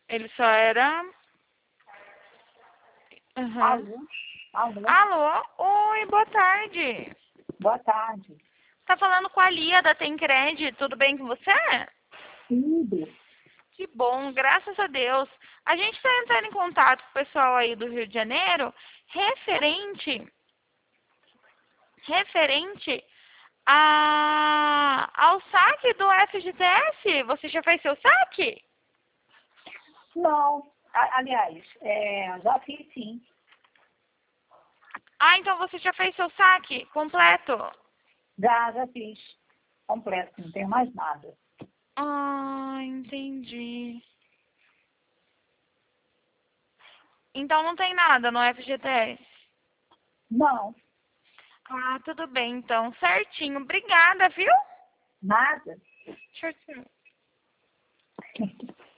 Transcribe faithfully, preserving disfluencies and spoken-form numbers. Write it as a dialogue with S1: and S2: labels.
S1: Ele só era... Uhum.
S2: Alô? Alô?
S1: Alô? Oi, boa tarde.
S2: Boa tarde.
S1: Tá falando com a Lia da Tencred, tudo bem com você?
S2: Tudo.
S1: Que bom, graças a Deus. A gente está entrando em contato com o pessoal aí do Rio de Janeiro, referente, referente a, ao saque do F G T S. Você já fez seu saque?
S2: Não. A- aliás, é, já fiz sim.
S1: Ah, então você já fez seu saque completo?
S2: Já, já fiz. Completo, não tenho mais nada.
S1: Ah, entendi. Então não tem nada no F G T S?
S2: Não,
S1: Ah, tudo bem, então. Certinho. Obrigada, viu?
S2: nada.
S1: Tchau, tchau.